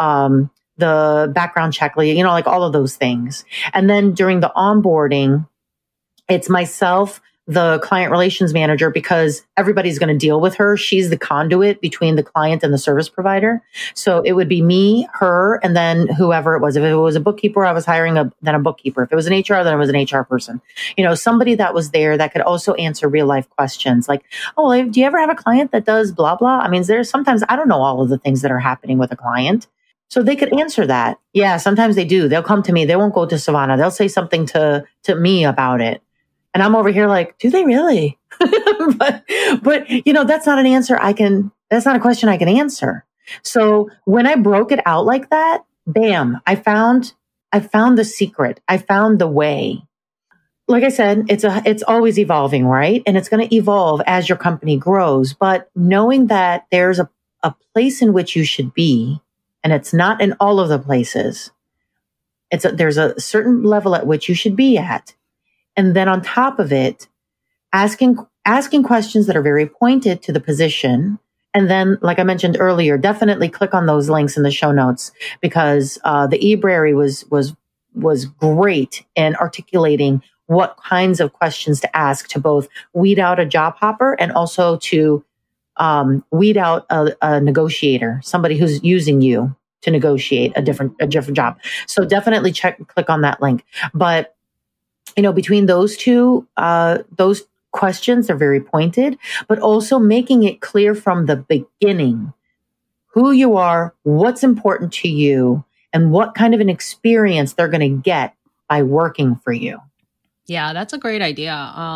the background check, like all of those things. And then during the onboarding, it's myself, the client relations manager, because everybody's going to deal with her. She's the conduit between the client and the service provider. So it would be me, her, and then whoever it was. If it was a bookkeeper, I was hiring then a bookkeeper. If it was an HR, then it was an HR person. Somebody that was there that could also answer real life questions like, oh, do you ever have a client that does blah, blah? I mean, there's sometimes I don't know all of the things that are happening with a client. So they could answer that. Yeah, sometimes they do. They'll come to me. They won't go to Savannah. They'll say something to me about it. And I'm over here like, do they really? but that's not an answer that's not a question I can answer. So when I broke it out like that, bam, I found the secret. I found the way. Like I said, it's always evolving, right? And it's going to evolve as your company grows. But knowing that there's a place in which you should be, and it's not in all of the places. There's a certain level at which you should be at. And then on top of it, asking questions that are very pointed to the position. And then, like I mentioned earlier, definitely click on those links in the show notes, because the eBrary was great in articulating what kinds of questions to ask to both weed out a job hopper and also to weed out a negotiator, somebody who's using you to negotiate a different job. So definitely click on that link. But between those two, those questions are very pointed, but also making it clear from the beginning who you are, what's important to you, and what kind of an experience they're going to get by working for you. Yeah, that's a great idea.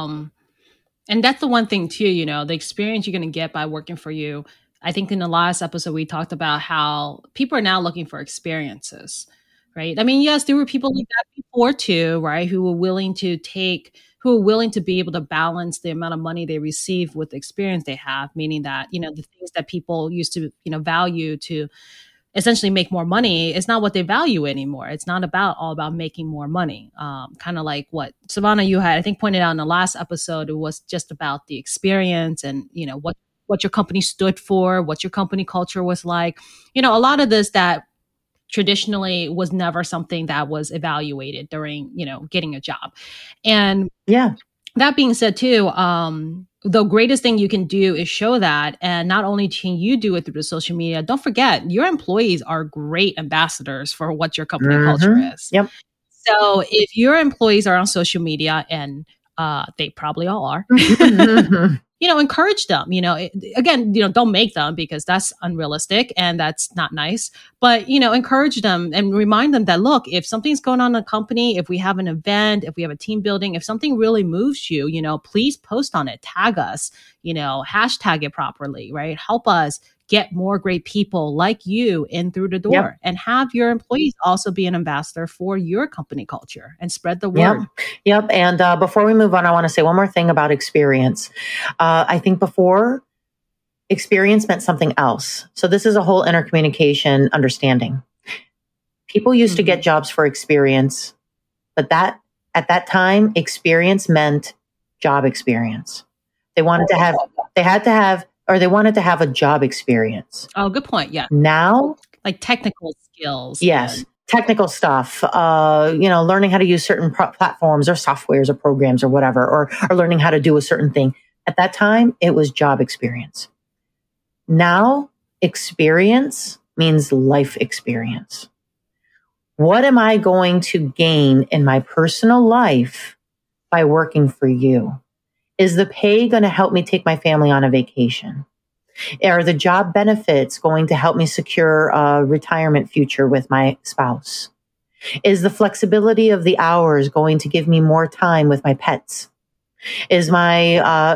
And that's the one thing too, the experience you're going to get by working for you. I think in the last episode, we talked about how people are now looking for experiences. Right. I mean, yes, there were people like that before too, right? Who were willing to be able to balance the amount of money they receive with the experience they have, meaning that, the things that people used to, value to essentially make more money is not what they value anymore. It's not all about making more money. Kind of like what Savannah, you had, I think, pointed out in the last episode. It was just about the experience and, what your company stood for, what your company culture was like. A lot of this that traditionally was never something that was evaluated during, getting a job. And yeah, that being said too, the greatest thing you can do is show that. And not only can you do it through the social media, don't forget your employees are great ambassadors for what your company culture is. Yep. So if your employees are on social media, and they probably all are, encourage them, again, don't make them, because that's unrealistic and that's not nice, but, encourage them and remind them that, look, if something's going on in the company, if we have an event, if we have a team building, if something really moves you, please post on it, tag us, hashtag it properly, right? Help us get more great people like you in through the door, and have your employees also be an ambassador for your company culture and spread the word. Yep. And before we move on, I want to say one more thing about experience. I think before, experience meant something else. So this is a whole intercommunication understanding. People used to get jobs for experience, but at that time, experience meant job experience. They wanted to have a job experience. Oh, good point. Yeah. Now, like technical skills. Yes. Technical stuff, learning how to use certain platforms or softwares or programs or whatever, or learning how to do a certain thing. At that time, it was job experience. Now, experience means life experience. What am I going to gain in my personal life by working for you? Is the pay going to help me take my family on a vacation? Are the job benefits going to help me secure a retirement future with my spouse? Is the flexibility of the hours going to give me more time with my pets? Is my,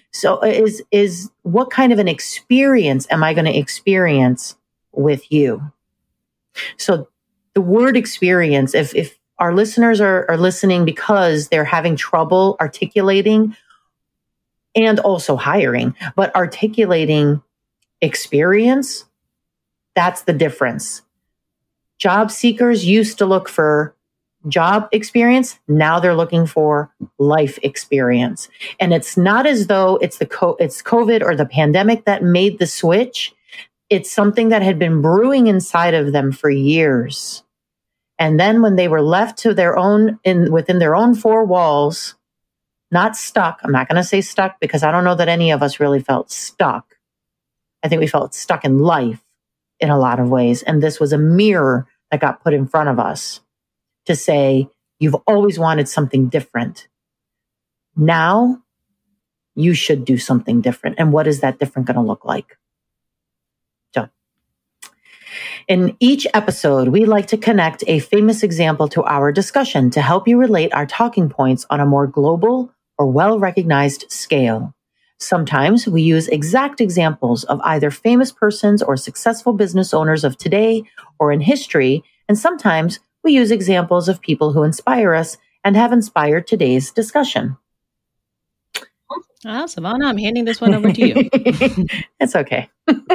is what kind of an experience am I going to experience with you? So the word experience, if our listeners are listening because they're having trouble articulating and also hiring, but articulating experience, that's the difference. Job seekers used to look for job experience. Now they're looking for life experience. And it's not as though it's COVID or the pandemic that made the switch. It's something that had been brewing inside of them for years. And then when they were left to their own, within their own four walls, not stuck. I'm not going to say stuck, because I don't know that any of us really felt stuck. I think we felt stuck in life in a lot of ways. And this was a mirror that got put in front of us to say, you've always wanted something different. Now you should do something different. And what is that different going to look like? So in each episode, we like to connect a famous example to our discussion to help you relate our talking points on a more global or well-recognized scale. Sometimes we use exact examples of either famous persons or successful business owners of today or in history, and sometimes we use examples of people who inspire us and have inspired today's discussion. Savannah, I'm handing this one over to you. It's okay.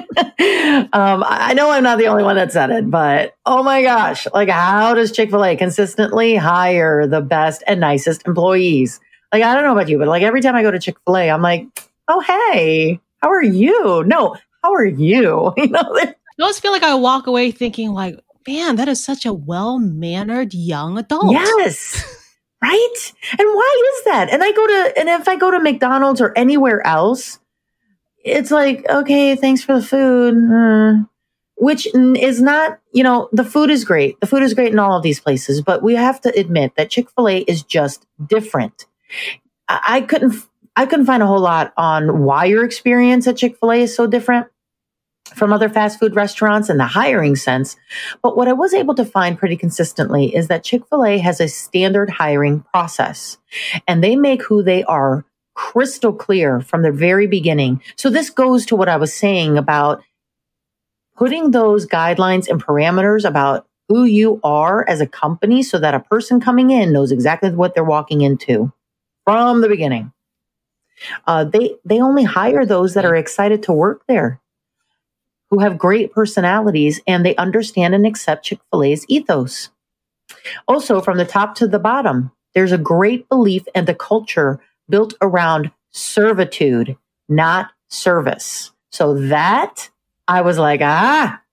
I know I'm not the only one that said it, but oh my gosh, how does Chick-fil-A consistently hire the best and nicest employees? I don't know about you, but every time I go to Chick-fil-A, I'm like, oh, hey, how are you? No, how are you? I always feel like I walk away thinking man, that is such a well-mannered young adult. Yes. Right? And why is that? And if I go to McDonald's or anywhere else, it's okay, thanks for the food. Which is not, the food is great. The food is great in all of these places, but we have to admit that Chick-fil-A is just different. I couldn't find a whole lot on why your experience at Chick-fil-A is so different from other fast food restaurants in the hiring sense. But what I was able to find pretty consistently is that Chick-fil-A has a standard hiring process, and they make who they are crystal clear from the very beginning. So this goes to what I was saying about putting those guidelines and parameters about who you are as a company so that a person coming in knows exactly what they're walking into from the beginning. They only hire those that are excited to work there, who have great personalities, and they understand and accept Chick-fil-A's ethos. Also, from the top to the bottom, there's a great belief and a culture built around servitude, not service. So that I was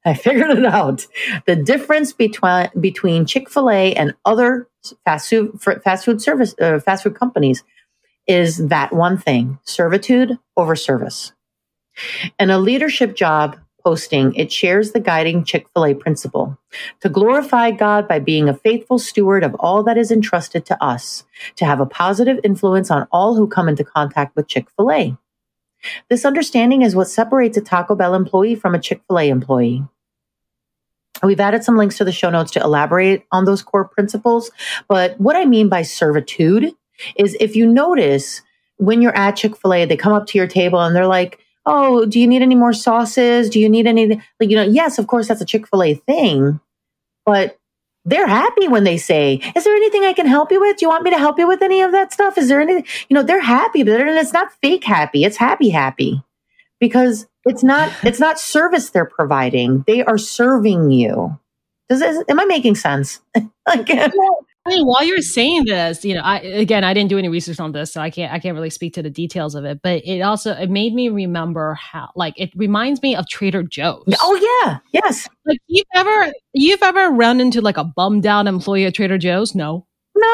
I figured it out. The difference between Chick-fil-A and other fast food companies is that one thing: servitude over service. In a leadership job posting, it shares the guiding Chick-fil-A principle: to glorify God by being a faithful steward of all that is entrusted to us, to have a positive influence on all who come into contact with Chick-fil-A. This understanding is what separates a Taco Bell employee from a Chick-fil-A employee. We've added some links to the show notes to elaborate on those core principles. But what I mean by servitude is, if you notice when you're at Chick-fil-A, they come up to your table and they're like, "Oh, do you need any more sauces? Do you need any?" Yes, of course, that's a Chick-fil-A thing, but they're happy when they say, "Is there anything I can help you with? Do you want me to help you with any of that stuff? Is there anything?" They're happy, but it's not fake happy. It's happy because it's not service they're providing. They are serving you. Am I making sense? While you're saying this, I didn't do any research on this, so I can't really speak to the details of it. But it made me remember how, it reminds me of Trader Joe's. Oh yeah, yes. You've ever run into a bummed out employee at Trader Joe's? No.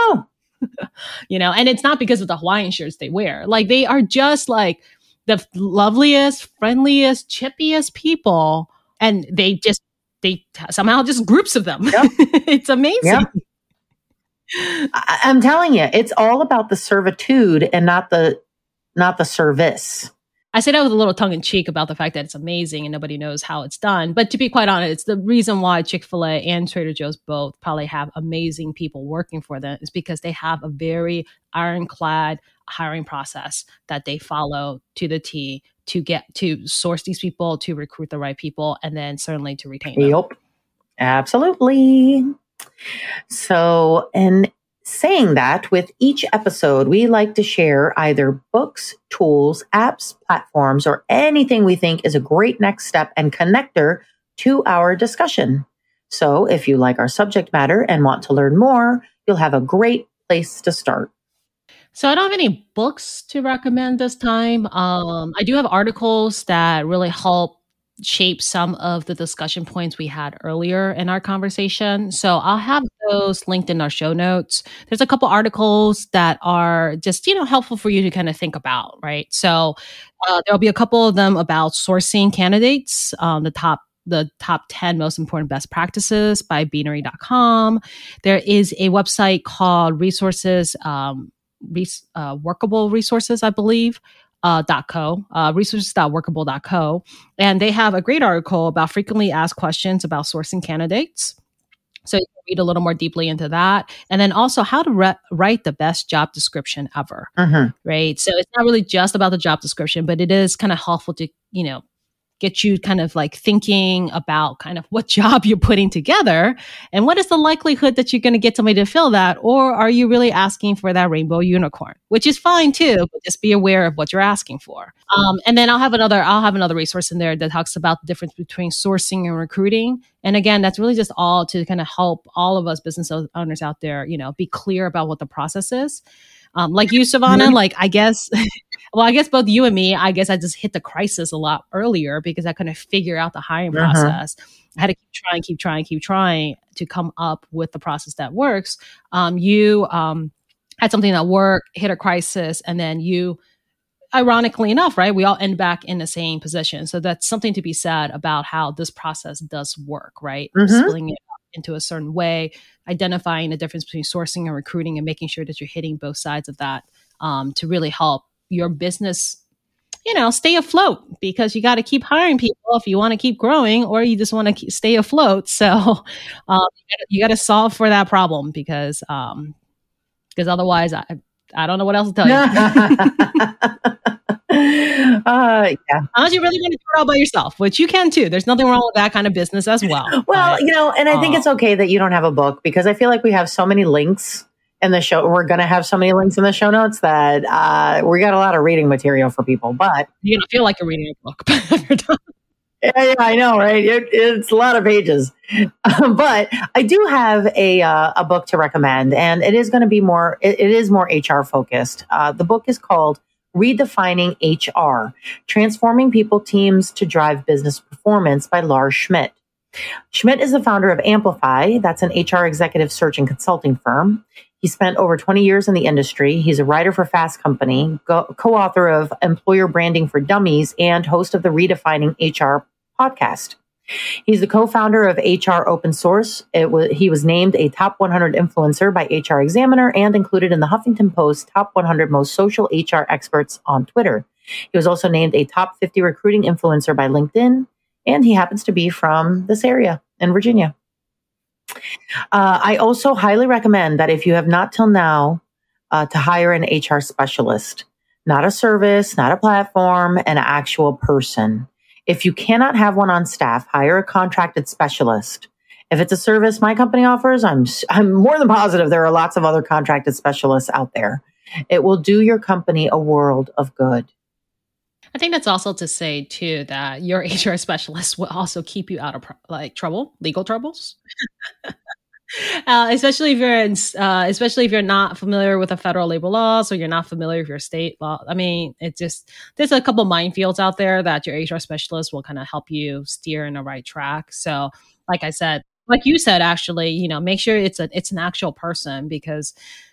And it's not because of the Hawaiian shirts they wear. They are just the loveliest, friendliest, chippiest people, and they somehow just groups of them. Yep. It's amazing. Yep. I'm telling you, it's all about the servitude and not the service. I say that with a little tongue in cheek about the fact that it's amazing and nobody knows how it's done. But to be quite honest, it's the reason why Chick-fil-A and Trader Joe's both probably have amazing people working for them, is because they have a very ironclad hiring process that they follow to the T to get to source these people, to recruit the right people, and then certainly to retain them. Yep, absolutely. So, in saying that, with each episode, we like to share either books, tools, apps, platforms, or anything we think is a great next step and connector to our discussion. So, if you like our subject matter and want to learn more, you'll have a great place to start. So I don't have any books to recommend this time. I do have articles that really help shape some of the discussion points we had earlier in our conversation. So I'll have those linked in our show notes. There's a couple articles that are just, helpful for you to kind of think about, right? So there'll be a couple of them about sourcing candidates, the top 10 most important best practices by beanery.com. There is a website called Workable Resources, I believe, .co, resources.workable.co. And they have a great article about frequently asked questions about sourcing candidates. So you can read a little more deeply into that. And then also how to write the best job description ever, right? So it's not really just about the job description, but it is kind of helpful to, get you kind of thinking about kind of what job you're putting together and what is the likelihood that you're going to get somebody to fill that, or are you really asking for that rainbow unicorn, which is fine too, but just be aware of what you're asking for. And then I'll have another resource in there that talks about the difference between sourcing and recruiting. And again, that's really just all to kind of help all of us business owners out there, be clear about what the process is. Like you, Savannah, I guess both you and me, I just hit the crisis a lot earlier because I couldn't figure out the hiring process. I had to keep trying to come up with the process that works. You had something that worked, hit a crisis, and then you, ironically enough, right, we all end back in the same position. So that's something to be said about how this process does work, right? Splitting it up into a certain way, identifying the difference between sourcing and recruiting, and making sure that you're hitting both sides of that to really help your business, stay afloat, because you got to keep hiring people if you want to keep growing, or you just want to stay afloat. So you got to solve for that problem because otherwise I don't know what else to tell you. Yeah. Unless you really want to do it all by yourself, which you can too. There's nothing wrong with that kind of business as well. Well, and I think it's okay that you don't have a book, because I feel like we have so many links in the show. We're going to have so many links in the show notes that we got a lot of reading material for people, but you're going to feel like you're reading a book if you're done. Yeah, I know, right? It's a lot of pages, but I do have a book to recommend, and it is going to be more. It is more HR focused. The book is called Redefining HR: Transforming People Teams to Drive Business Performance by Lars Schmidt. Schmidt is the founder of Amplify. That's an HR executive search and consulting firm. He spent over 20 years in the industry. He's a writer for Fast Company, co-author of Employer Branding for Dummies, and host of the Redefining HR podcast. He's the co-founder of HR Open Source. He was named a top 100 influencer by HR Examiner and included in the Huffington Post top 100 most social HR experts on Twitter. He was also named a top 50 recruiting influencer by LinkedIn, and he happens to be from this area in Virginia. I also highly recommend that if you have not till now to hire an HR specialist, not a service, not a platform, an actual person. If you cannot have one on staff, hire a contracted specialist. If it's a service my company offers, I'm more than positive there are lots of other contracted specialists out there. It will do your company a world of good. I think that's also to say too that your HR specialist will also keep you out of trouble, legal troubles. Especially if you're not familiar with the federal labor laws, or you're not familiar with your state law. I mean, there's a couple minefields out there that your HR specialist will kind of help you steer in the right track. So, like you said, actually, make sure it's an actual person, because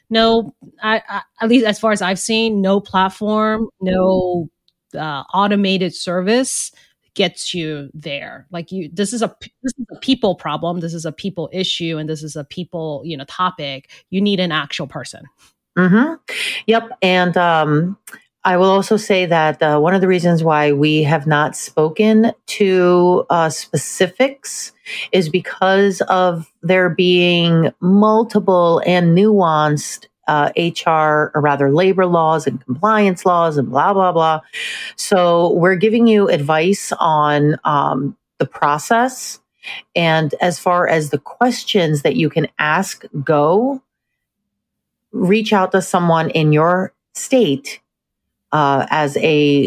at least as far as I've seen, no platform, no automated service gets you there. This is a people problem. This is a people issue, and this is a people, topic. You need an actual person. Mm-hmm. Yep. And I will also say that one of the reasons why we have not spoken to specifics is because of there being multiple and nuanced HR, or rather labor laws and compliance laws and blah, blah, blah. So we're giving you advice on the process. And as far as the questions that you can ask go, reach out to someone in your state as a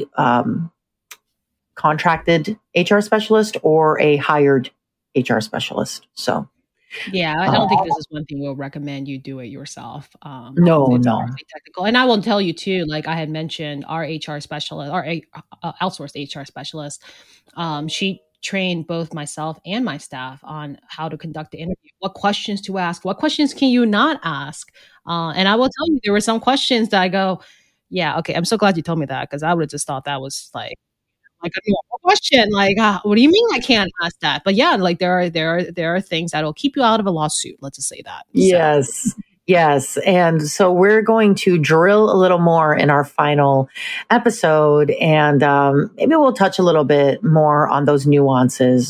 contracted HR specialist or a hired HR specialist. So. Yeah, I don't think this is one thing we'll recommend you do it yourself. No. Technical. And I will tell you too, like I had mentioned, our HR specialist, our outsourced HR specialist, she trained both myself and my staff on how to conduct the interview, what questions to ask, what questions can you not ask. And I will tell you, there were some questions that I go, yeah, okay, I'm so glad you told me that, because I would have just thought that was like a normal question. What do you mean I can't ask that? But yeah, there are things that'll keep you out of a lawsuit. Let's just say that. Yes. And so we're going to drill a little more in our final episode, and maybe we'll touch a little bit more on those nuances.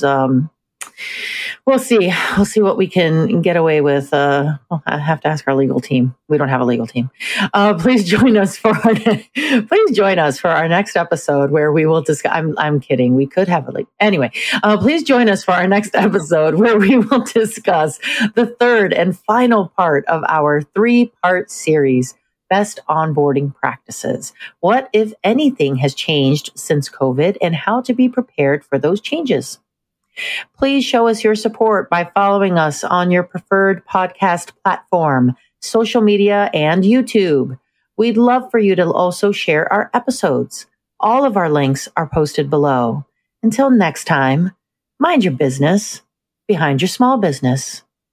We'll see what we can get away with. I have to ask our legal team. We don't have a legal team. Please join us for our next episode, where we will discuss. I'm kidding. We could have anyway. Please join us for our next episode, where we will discuss the third and final part of our 3-part series, Best Onboarding Practices. What, if anything, has changed since COVID, and how to be prepared for those changes. Please show us your support by following us on your preferred podcast platform, social media, and YouTube. We'd love for you to also share our episodes. All of our links are posted below. Until next time, mind your business behind your small business.